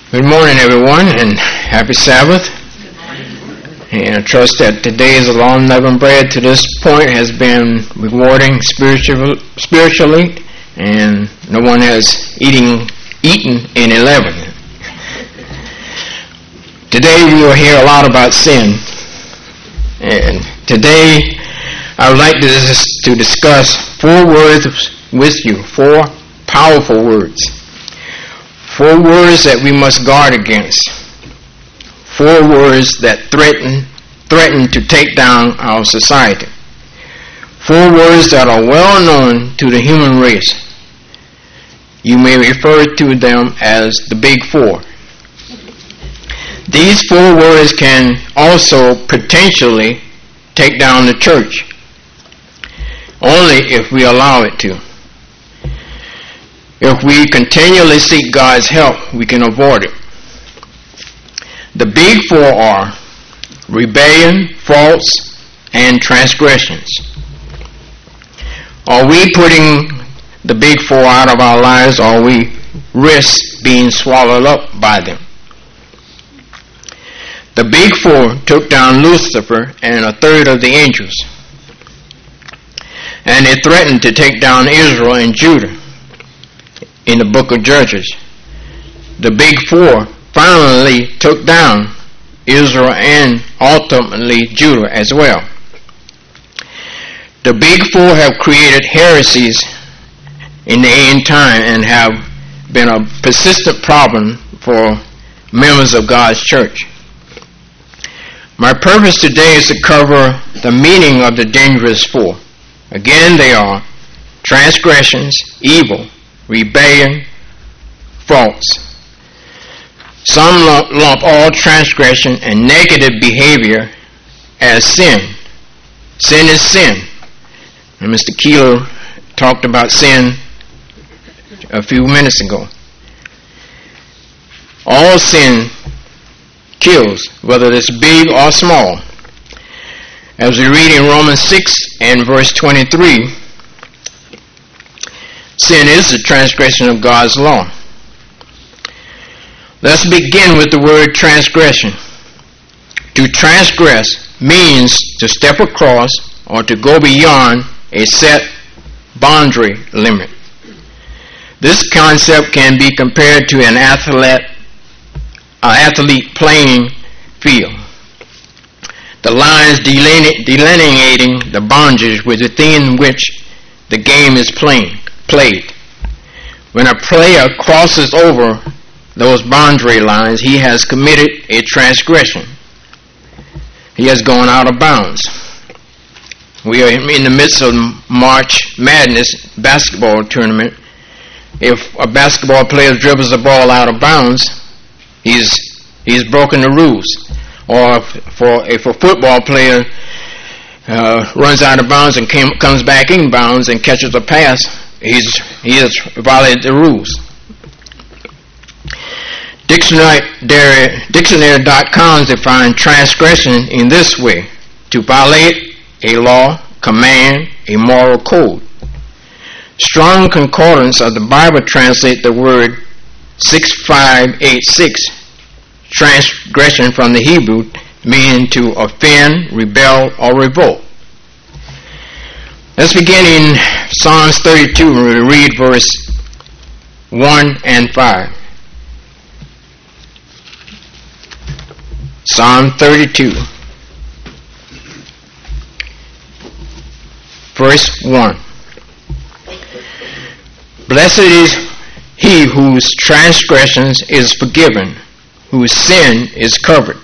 Good morning, everyone, and happy Sabbath. And I trust that today's long-leavened bread to this point has been rewarding spiritually, and no one has eaten any leaven. Today we will hear a lot about sin, and today I would like to discuss 4 words with you, 4 powerful words. 4 words that we must guard against. 4 words that threaten to take down our society. 4 words that are well known to the human race. You may refer to them as the Big 4. These 4 words can also potentially take down the church, only if we allow it to. If we continually seek God's help, we can avoid it. The Big 4 are rebellion, faults, and transgressions. Are we putting the Big 4 out of our lives, or we risk being swallowed up by them? The Big 4 took down Lucifer and a third of the angels, and they threatened to take down Israel and Judah. In the book of Judges, the Big 4 finally took down Israel and ultimately Judah as well. The Big 4 have created heresies in the end time and have been a persistent problem for members of God's church. My purpose today is to cover the meaning of the dangerous 4. Again, they are transgressions, evil, rebellion, faults. Some lump all transgression and negative behavior as sin. Sin is sin. And Mr. Keeler talked about sin a few minutes ago. All sin kills, whether it's big or small. As we read in Romans 6 and verse 23, sin is the transgression of God's law. Let's begin with the word transgression. To transgress means to step across or to go beyond a set boundary limit. This concept can be compared to an athlete playing field. The lines delineating the boundaries within which the game is played. When a player crosses over those boundary lines, he has committed a transgression. He has gone out of bounds. We are in the midst of March Madness basketball tournament. If a basketball player dribbles the ball out of bounds, he's broken the rules. Or if a football player runs out of bounds and comes back in bounds and catches a pass, he has violated the rules. Dictionary.com defines transgression in this way: to violate a law, command, a moral code. Strong Concordance of the Bible translate the word 6586, transgression from the Hebrew, meaning to offend, rebel, or revolt. Let's begin in Psalms 32 and we'll read verse 1 and 5. Psalm 32, verse 1. Blessed is he whose transgressions is forgiven, whose sin is covered.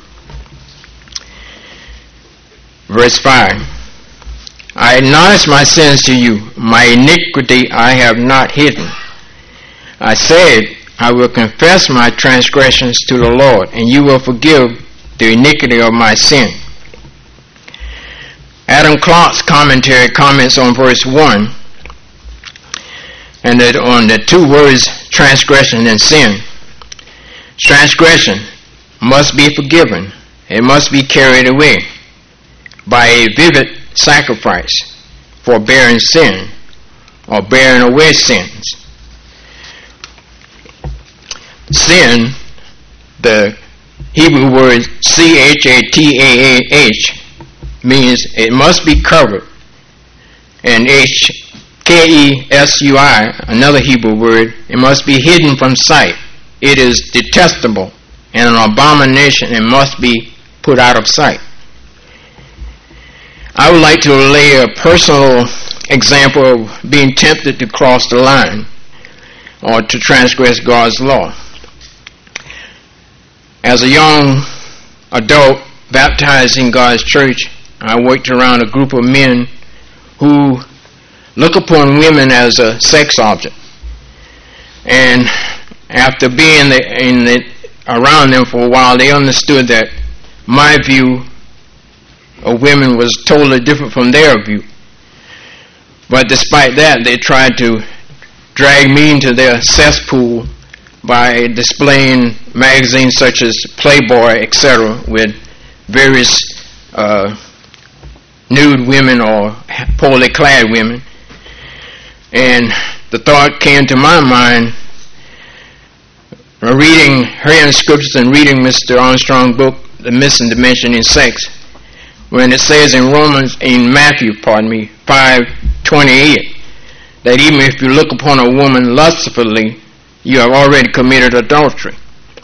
Verse 5. I acknowledge my sins to you, my iniquity I have not hidden. I said, I will confess my transgressions to the Lord, and you will forgive the iniquity of my sin. Adam Clark's commentary comments on verse 1 and on the 2 words transgression and sin. Transgression must be forgiven. It must be carried away by a vivid sacrifice for bearing sin or bearing away sins. Sin The Hebrew word chatah means it must be covered, and kesui, another Hebrew word, it must be hidden from sight. It is detestable and an abomination and must be put out of sight. I would like to lay a personal example of being tempted to cross the line or to transgress God's law. As a young adult baptized in God's church, I worked around a group of men who look upon women as a sex object. And after being around them for a while, they understood that my view of women was totally different from their view. But despite that, they tried to drag me into their cesspool by displaying magazines such as Playboy, etc., with various nude women or poorly clad women. And the thought came to my mind, hearing scriptures and reading Mr. Armstrong's book, The Missing Dimension in Sex, when it says in Matthew 5:28, that even if you look upon a woman lustfully, you have already committed adultery.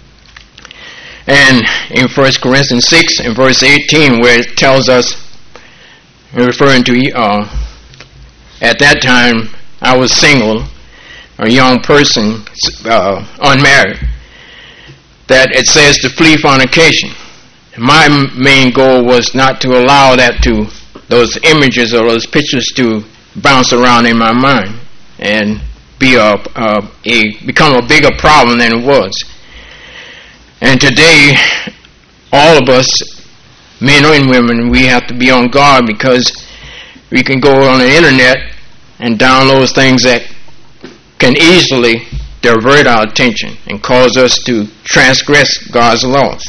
And in 1 Corinthians 6 and verse 18, where it tells us, referring to at that time I was single, a young person, unmarried, that it says to flee fornication. My main goal was not to allow those images or those pictures to bounce around in my mind and become a bigger problem than it was. And today, all of us, men and women, we have to be on guard, because we can go on the internet and download things that can easily divert our attention and cause us to transgress God's laws.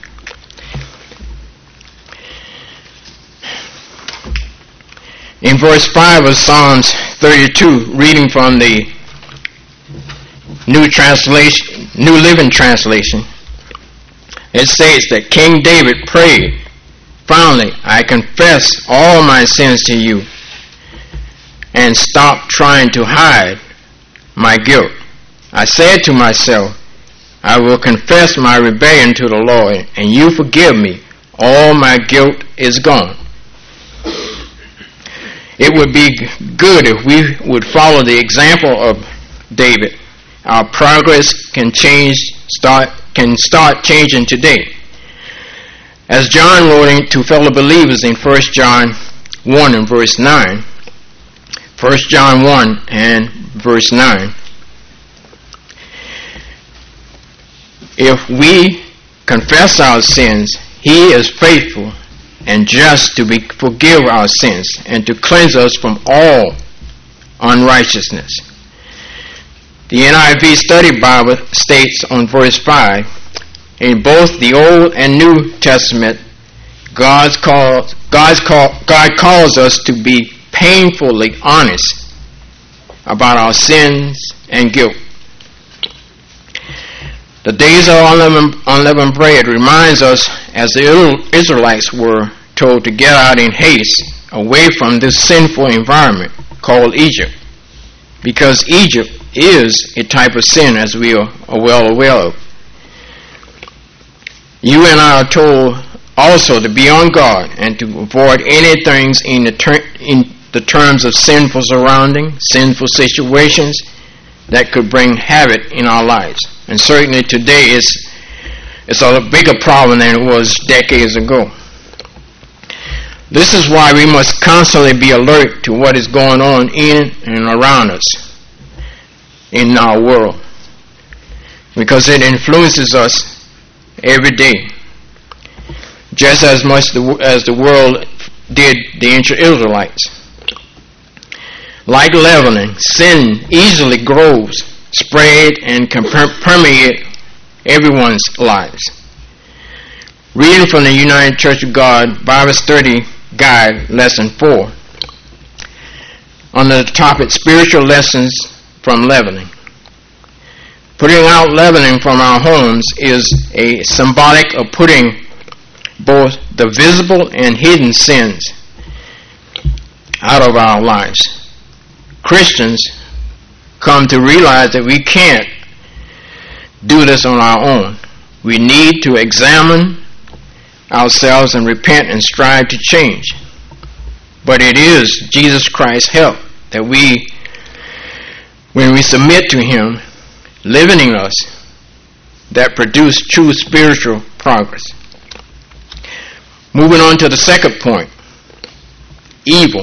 In verse 5 of Psalms 32, reading from the New Living Translation, it says that King David prayed, "Finally, I confess all my sins to you and stop trying to hide my guilt. I said to myself, I will confess my rebellion to the Lord, and you forgive me. All my guilt is gone." It would be good if we would follow the example of David. Our progress can start changing today. As John wrote to fellow believers in 1 John 1 and verse 9, 1 John 1 and verse 9, if we confess our sins, He is faithful and just to forgive our sins and to cleanse us from all unrighteousness. The NIV Study Bible states on verse 5, in both the Old and New Testament, God calls us to be painfully honest about our sins and guilt. The days of unleavened bread reminds us, as the Israelites were told to get out in haste away from this sinful environment called Egypt, because Egypt is a type of sin, as we are well aware of. You and I are told also to be on guard and to avoid anything in the terms of sinful surroundings, sinful situations that could bring havoc in our lives. And certainly today it's a bigger problem than it was decades ago. This is why we must constantly be alert to what is going on in and around us in our world, because it influences us every day, just as much as the world did the ancient Israelites. Like leavening, sin easily grows, spread, and can permeate everyone's lives. Reading from the United Church of God Bible Study Guide, Lesson 4, under the topic Spiritual Lessons from Leavening. Putting out leavening from our homes is a symbolic of putting both the visible and hidden sins out of our lives. Christians come to realize that we can't do this on our own. We need to examine ourselves and repent and strive to change. But it is Jesus Christ's help that when we submit to Him, living in us, that produce true spiritual progress. Moving on to the second point, evil.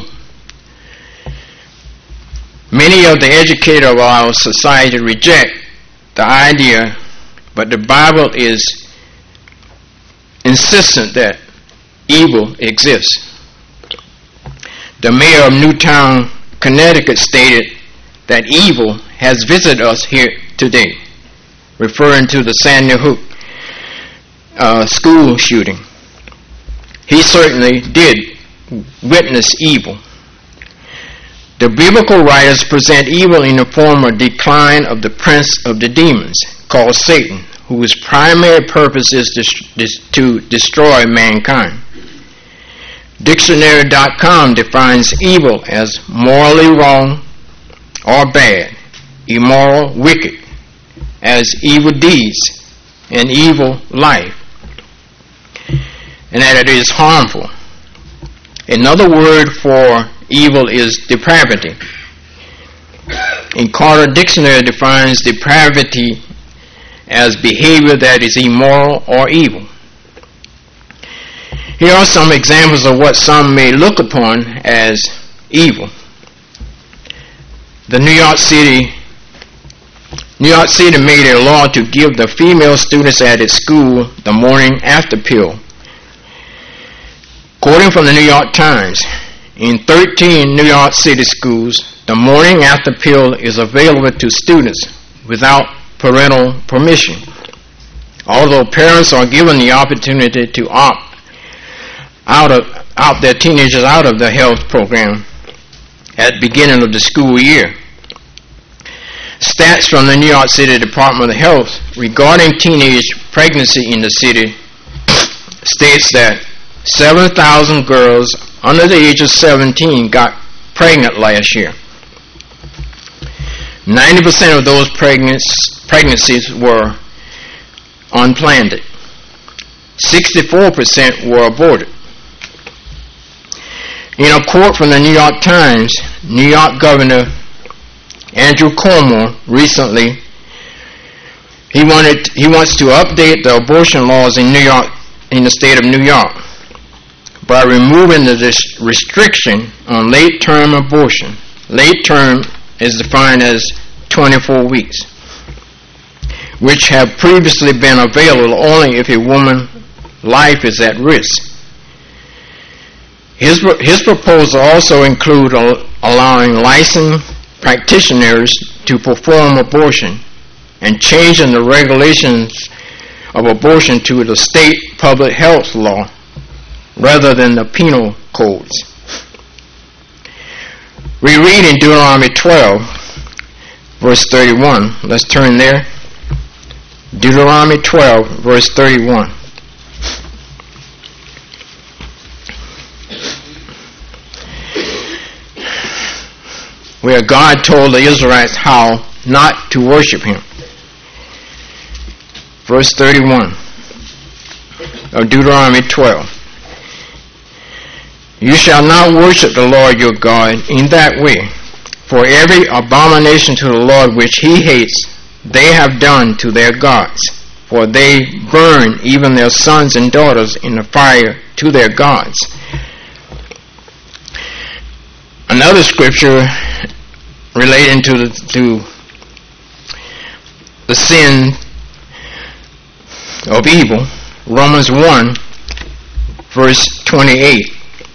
Many of the educators of our society reject the idea, but the Bible is insistent that evil exists. The mayor of Newtown, Connecticut stated that evil has visited us here today, referring to the Sandy Hook school shooting. He certainly did witness evil. The biblical writers present evil in the form of decline of the prince of the demons, called Satan, whose primary purpose is to destroy mankind. Dictionary.com defines evil as morally wrong or bad, immoral, wicked, as evil deeds, and evil life, and that it is harmful. Another word for evil is depravity. In Carter Dictionary defines depravity as behavior that is immoral or evil. Here are some examples of what some may look upon as evil. The New York City made a law to give the female students at its school the morning after pill. Quoting from the New York Times, in 13 New York City schools, the morning after pill is available to students without parental permission. Although parents are given the opportunity to opt their teenagers out of the health program at the beginning of the school year. Stats from the New York City Department of Health regarding teenage pregnancy in the city states that 7,000 girls under the age of 17 got pregnant last year. 90% of those pregnancies were unplanned. 64% were aborted. In a quote from the New York Times, New York Governor Andrew Cuomo recently, he wants to update the abortion laws in New York, in the state of New York, by removing the restriction on late-term abortion. Late-term is defined as 24 weeks, which have previously been available only if a woman's life is at risk. His proposal also includes allowing licensed practitioners to perform abortion and changing the regulations of abortion to the state public health law rather than the penal codes. We read in Deuteronomy 12, verse 31. Let's turn there. Deuteronomy 12, verse 31. Where God told the Israelites how not to worship Him. Verse 31 of Deuteronomy 12. You shall not worship the Lord your God in that way, for every abomination to the Lord which He hates, they have done to their gods, for they burn even their sons and daughters in the fire to their gods. Another scripture relating to the sin of evil, Romans 1, verse 28.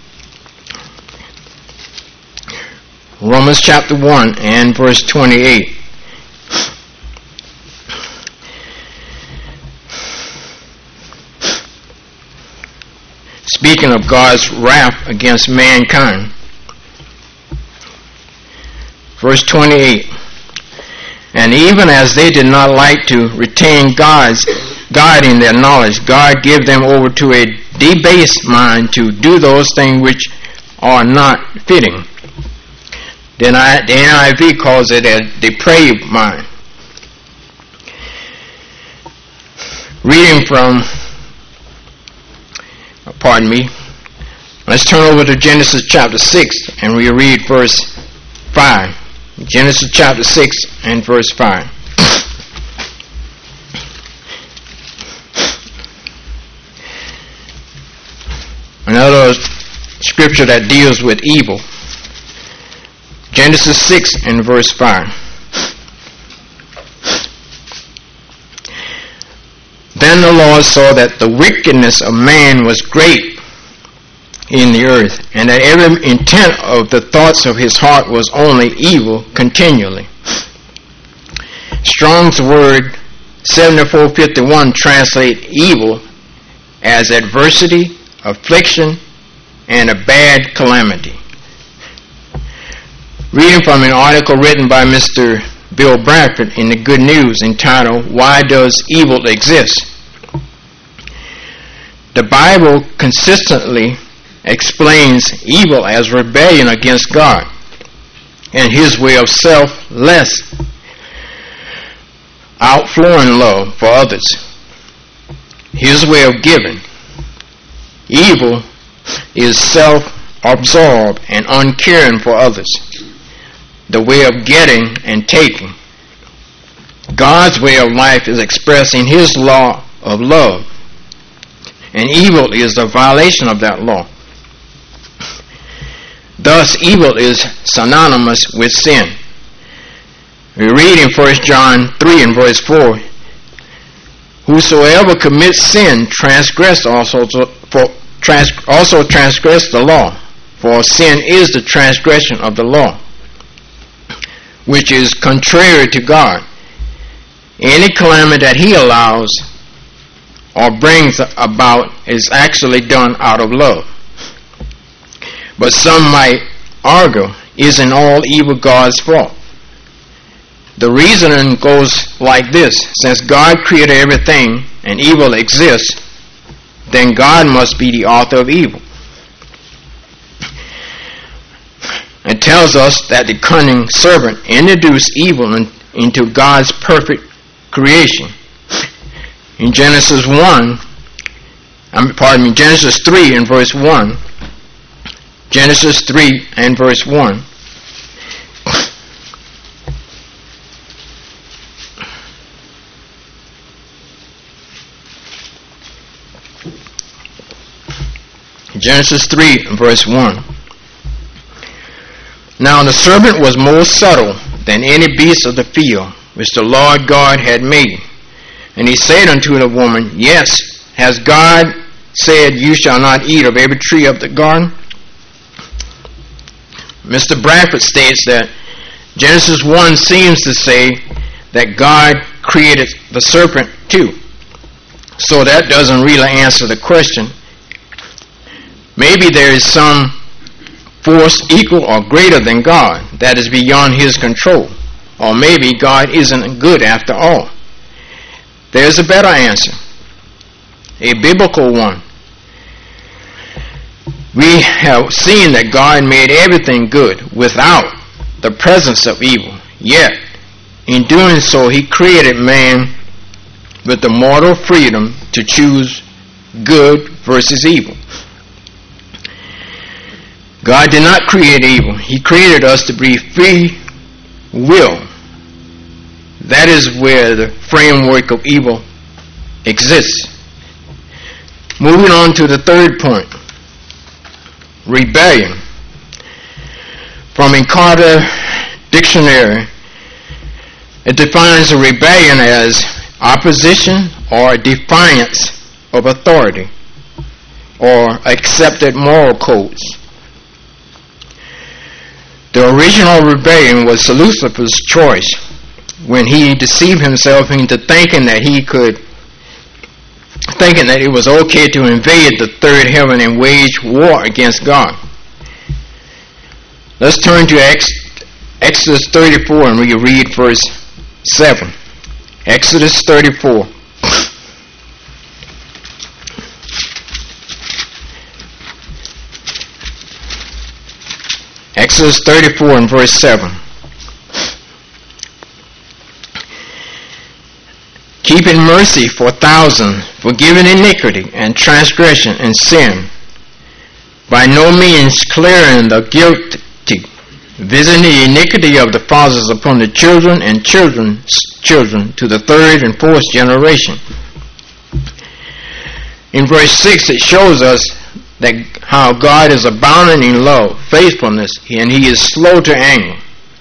Romans chapter 1 and verse 28. Speaking of God's wrath against mankind. Verse 28. And even as they did not like to retain God in their knowledge, God gave them over to a debased mind to do those things which are not fitting. Then the NIV calls it a depraved mind. Reading from, let's turn over to Genesis chapter 6 and we read verse 5. Genesis chapter 6 and verse 5. Another scripture that deals with evil. Genesis 6 and verse 5. Then the Lord saw that the wickedness of man was great in the earth, and that every intent of the thoughts of his heart was only evil continually. Strong's word 7451 translate evil as adversity, affliction, and a bad calamity. Reading from an article written by Mr. Bill Bradford in the Good News entitled, Why Does Evil Exist? The Bible consistently explains evil as rebellion against God and his way of selfless, outflowing love for others. His way of giving. Evil is self-absorbed and uncaring for others. The way of getting and taking. God's way of life is expressed in his law of love, and evil is the violation of that law. Thus, evil is synonymous with sin. We read in 1 John 3 and verse 4, Whosoever commits sin transgress also transgress the law, for sin is the transgression of the law, which is contrary to God. Any calamity that he allows or brings about is actually done out of love. But some might argue, isn't all evil God's fault? The reasoning goes like this: since God created everything and evil exists, then God must be the author of evil. It tells us that the cunning serpent introduced evil into God's perfect creation. In Genesis 3 and verse 1. Genesis 3 and verse 1. Genesis 3 and verse 1. Now the serpent was more subtle than any beast of the field which the Lord God had made. And he said unto the woman, Yes, has God said, You shall not eat of every tree of the garden? Mr. Bradford states that Genesis 1 seems to say that God created the serpent too. So that doesn't really answer the question. Maybe there is some force equal or greater than God that is beyond his control. Or maybe God isn't good after all. There's a better answer, a biblical one. We have seen that God made everything good without the presence of evil. Yet, in doing so, he created man with the moral freedom to choose good versus evil. God did not create evil. He created us to be free will. That is where the framework of evil exists. Moving on to the third point. Rebellion. From a Carter dictionary, it defines a rebellion as opposition or defiance of authority or accepted moral codes. The original rebellion was Lucifer's choice when he deceived himself into thinking that it was okay to invade the third heaven and wage war against God. Let's turn to Exodus 34 and we read verse 7. Exodus 34. Exodus 34 and verse 7. Keeping mercy for thousands, forgiving iniquity and transgression and sin, by no means clearing the guilty, visiting the iniquity of the fathers upon the children and children's children to the third and fourth generation. In verse 6 it shows us that how God is abounding in love, faithfulness, and He is slow to anger.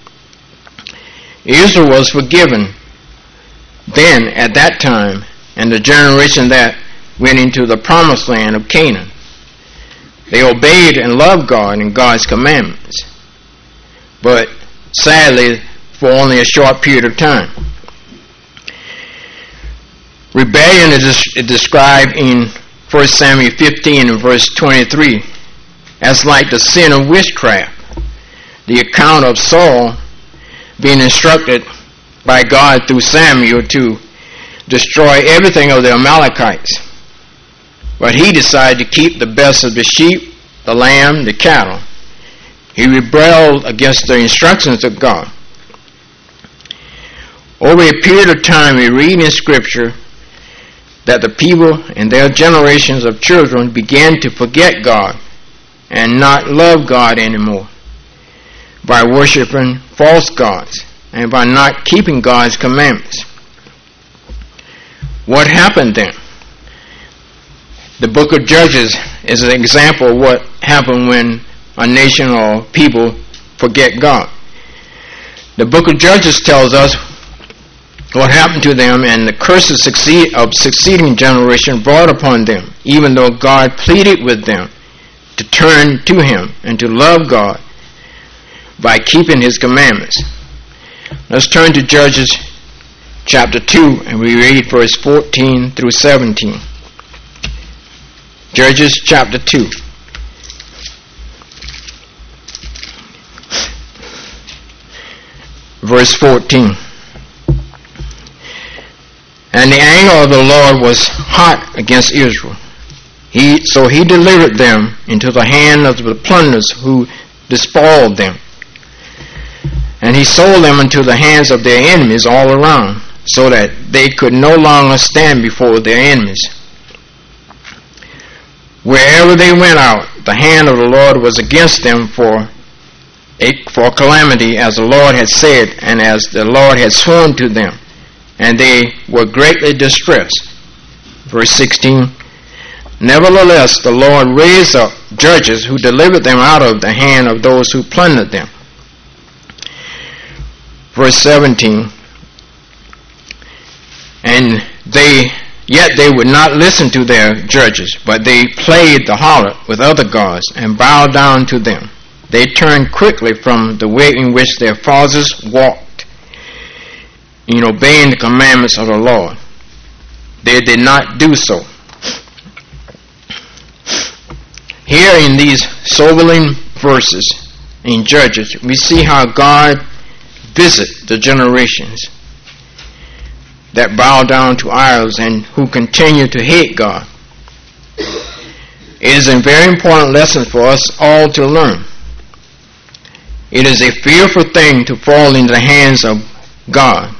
Israel was forgiven then at that time, and the generation that went into the promised land of Canaan. They obeyed and loved God and God's commandments, but sadly for only a short period of time. Rebellion is described in 1 Samuel 15 and verse 23 as like the sin of witchcraft. The account of Saul being instructed by God through Samuel to destroy everything of the Amalekites. But he decided to keep the best of the sheep, the lamb, the cattle. He rebelled against the instructions of God. Over a period of time, we read in Scripture that the people and their generations of children began to forget God and not love God anymore by worshiping false gods and by not keeping God's commandments. What happened then? The book of Judges is an example of what happened when a nation or people forget God. The book of Judges tells us what happened to them and the curses of succeeding generation brought upon them, even though God pleaded with them to turn to Him and to love God by keeping His commandments. Let's turn to Judges chapter 2 and we read verse 14 through 17. Judges chapter 2. Verse 14. And the anger of the Lord was hot against Israel. So he delivered them into the hand of the plunderers who despoiled them. And he sold them into the hands of their enemies all around, so that they could no longer stand before their enemies. Wherever they went out, the hand of the Lord was against them for calamity, as the Lord had said, and as the Lord had sworn to them. And they were greatly distressed. Verse 16. Nevertheless, the Lord raised up judges who delivered them out of the hand of those who plundered them. Verse 17. And yet they would not listen to their judges, but they played the harlot with other gods and bowed down to them. They turned quickly from the way in which their fathers walked, in obeying the commandments of the Lord. They did not do so. Here in these sobering verses in Judges, we see how God visits the generations that bow down to idols and who continue to hate God. It is a very important lesson for us all to learn. It is a fearful thing to fall into the hands of God.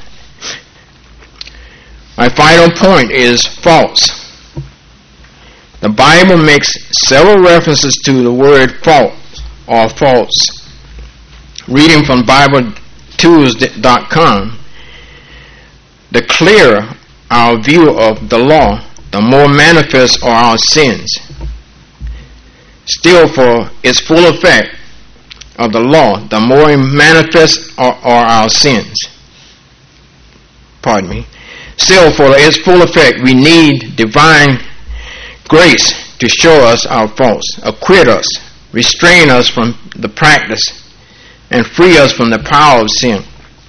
My final point is false. The Bible makes several references to the word false or false. Reading from BibleTools.com, the clearer our view of the law, the more manifest are our sins. Still, for its full effect of the law, the more manifest are our sins. Pardon me. Still, for its full effect, we need divine grace to show us our faults, acquit us, restrain us from the practice, and free us from the power of sin.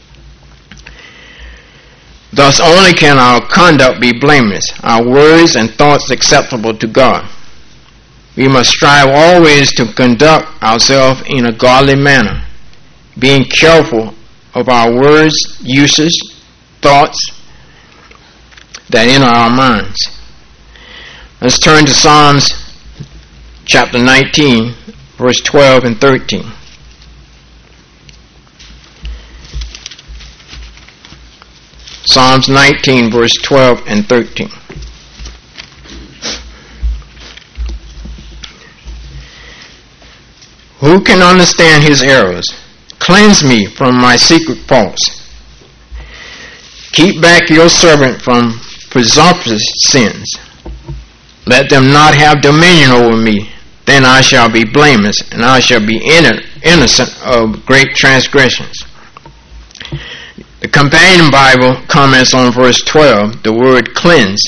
Thus only can our conduct be blameless, our words and thoughts acceptable to God. We must strive always to conduct ourselves in a godly manner, being careful of our words, uses, thoughts that enter our minds. Let's turn to Psalms chapter 19, verse 12 and 13. Psalms 19, verse 12 and 13. Who can understand his errors? Cleanse me from my secret faults. Keep back your servant from presumptuous sins. Let them not have dominion over me. Then I shall be blameless, and I shall be innocent of great transgressions. The Companion Bible comments on verse 12, the word cleanse,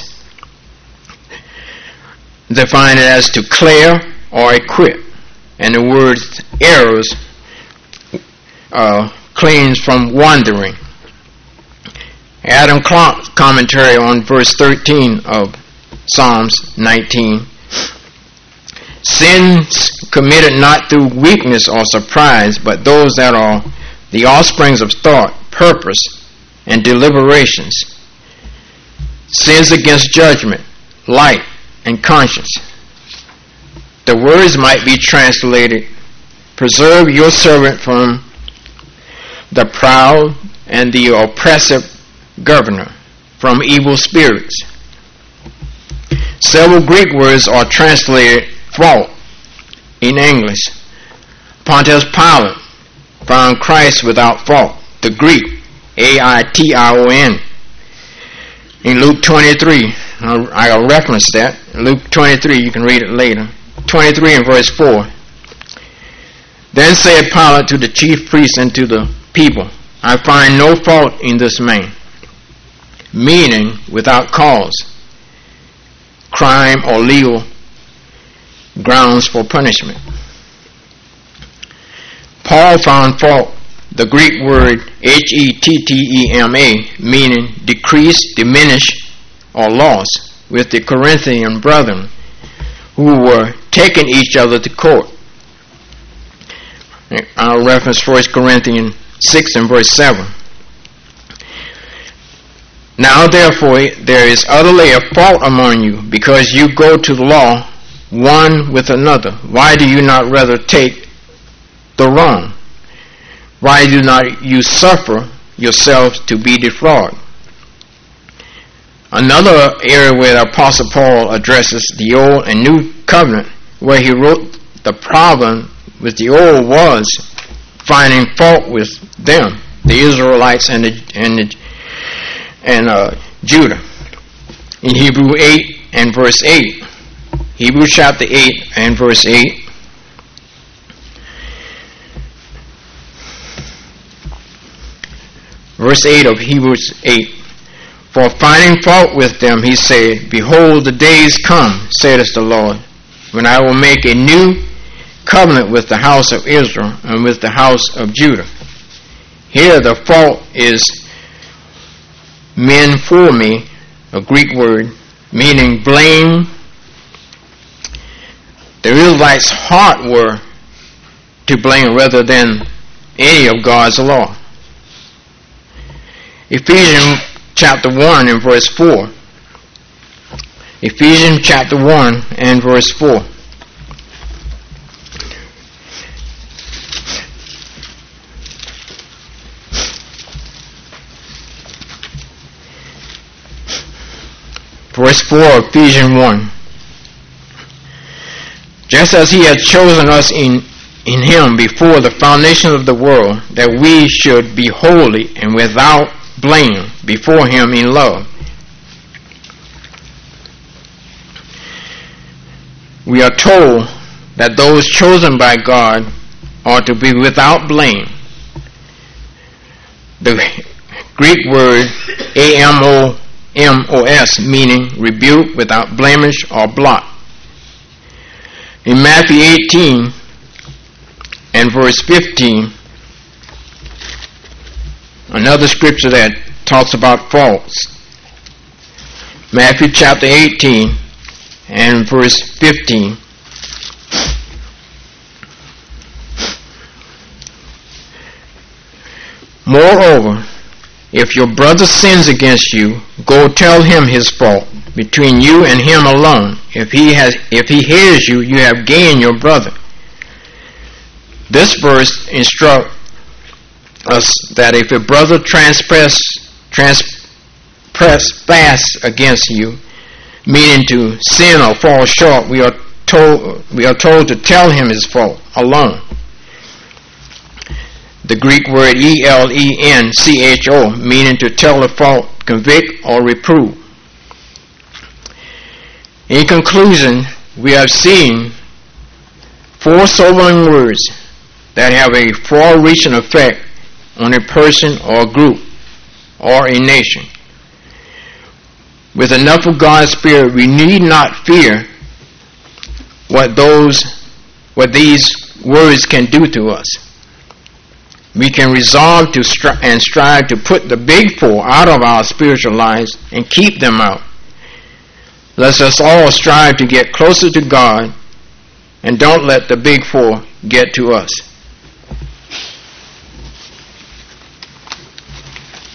defined it as to clear or equip, and the word errors cleans from wandering. Adam Clarke's commentary on verse 13 of Psalms 19, sins committed not through weakness or surprise, but those that are the offsprings of thought, purpose, and deliberations. Sins against judgment, light, and conscience. The words might be translated, preserve your servant from the proud and the oppressive governor, from evil spirits. Several Greek words are translated fault in English. Pontius Pilate found Christ without fault. The Greek, Aition. In Luke 23, I'll reference that. Luke 23, you can read it later. 23 and verse 4. Then said Pilate to the chief priests and to the people, I find no fault in this man. Meaning without cause, crime, or legal grounds for punishment. Paul found fault, the Greek word hettema, meaning decrease, diminish, or loss, with the Corinthian brethren who were taking each other to court. I'll reference 1 Corinthians 6 and verse 7. Now therefore there is utterly a fault among you, because you go to the law one with another. Why do you not rather take the wrong? Why do not you suffer yourselves to be defrauded? Another area where the Apostle Paul addresses the Old and New Covenant, where he wrote the problem with the Old was finding fault with them, the Israelites and Judah. In Hebrews 8 and verse 8, Hebrews chapter 8 and verse 8, verse 8 of Hebrews 8, for finding fault with them, he said, behold, the days come, saith the Lord, when I will make a new covenant with the house of Israel and with the house of Judah. Here the fault is men for me, a Greek word, meaning blame. The Israelites' heart were to blame rather than any of God's law. Ephesians chapter 1 and verse 4. Ephesians chapter 1 and verse 4. Verse 4 of Ephesians 1. Just as he had chosen us in him before the foundation of the world, that we should be holy and without blame before him in love. We are told that those chosen by God are to be without blame. The Greek word amos, meaning rebuke, without blemish or blot. In Matthew 18 and verse 15, another scripture that talks about faults. Matthew chapter 18 and verse 15. Moreover, If your brother sins against you, go tell him his fault, between you and him alone. If he hears you, you have gained your brother. This verse instructs us that if a brother trespass against you, meaning to sin or fall short, we are told to tell him his fault alone. The Greek word elencho, meaning to tell the fault, convict, or reprove. In conclusion, we have seen 4 sobering words that have a far-reaching effect on a person or group or a nation. With enough of God's Spirit, we need not fear what these words can do to us. We can resolve to strive to put the big 4 out of our spiritual lives and keep them out. Let us all strive to get closer to God and don't let the big 4 get to us.